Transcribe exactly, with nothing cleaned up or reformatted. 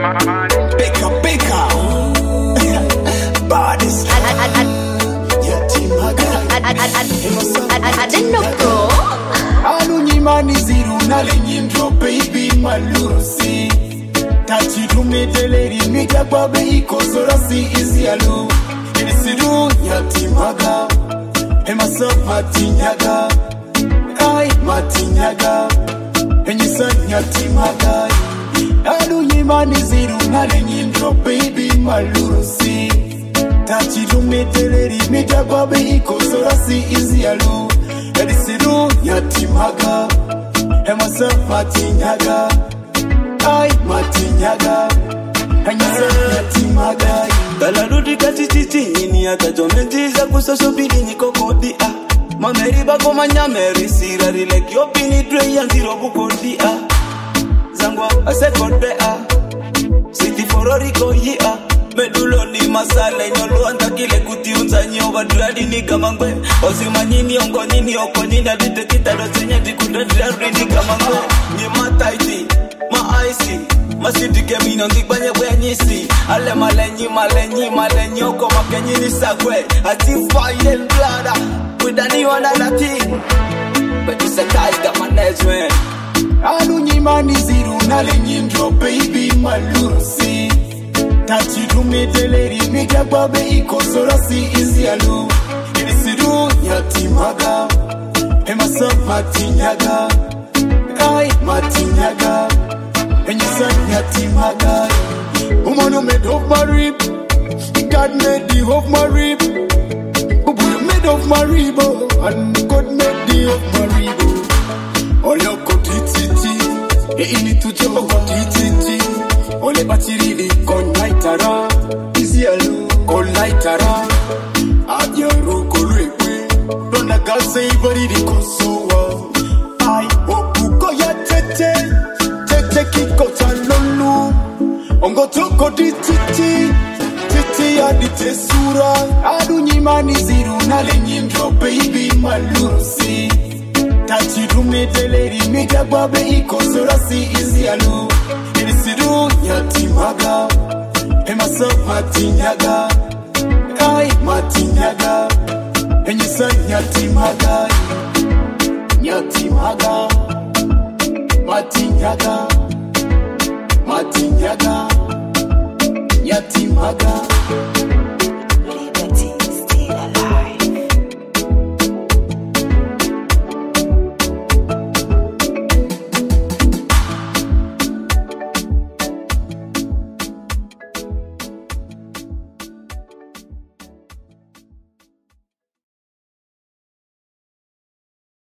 Beka beka Bodies I didn't know, bro. Alunyimani ziru nalenyimdro baby malusi Tachi dumedeleri mika babe iko sorasi izi alu Elisiru nyatimaga Emasa matinyaga Ay matinyaga Enyisa nyatimaga Alunyimani ziru nalenyimdro baby malusi Tachi dumedeleri mika babe iko sorasi izi alu Elisiru nyatimaga Emasa matinyaga Ay matinyaga Enyisa nyatimaga Dala rudi kati titi nini ata jomenjiza kusoso bidi niko kodi ah Mameri bako manyameri sirari like yo bini dre yanziro bukodi ah Zangwa ase kode ah Siti forori koyi ah Medulo ni masala inyolo anta kile kuti unza nyoba Dradi ni kamangwe Osima nini ongo nini oko nini Adite kita dosenya tikunda dradi ni kamangwe Ni mataiti, ma icy Masiti kemi nondi banye kwe nyisi Ale malenyi malenyi malenyi oko makenyi ni sagwe Ati fire and blood With anyone other thing But it's a tiger management Alunyimani ziru nalenyimdro baby malusi Tachi dumedeleri mika babe iko sorasi izi alu Elisiru nyatimaga Emasa matinyaga Ay matinyaga Enyisa nyatimaga Umano made of my rib God made the of my rib Ubu made of my rib And God made the of my rib Oyo kotititi E ini tujo kotititi Ole batirili konaitara Izi alu konaitara Adyoru kolwepe Dona gase ibaridi konsowa Ay okuko ya tete Tete kiko talolu Ongo toko di titi Titi ya di tesura Alunyimani ziru nalenyimdro baby malusi Tachi dumedeleri mika babe iko sorasi izi alu Elisiru nyatimaga Emasa matinyaga Ay matinyaga Enyisa nyatimaga Nyatimaga Matinyaga Matinyaga Nyatimaga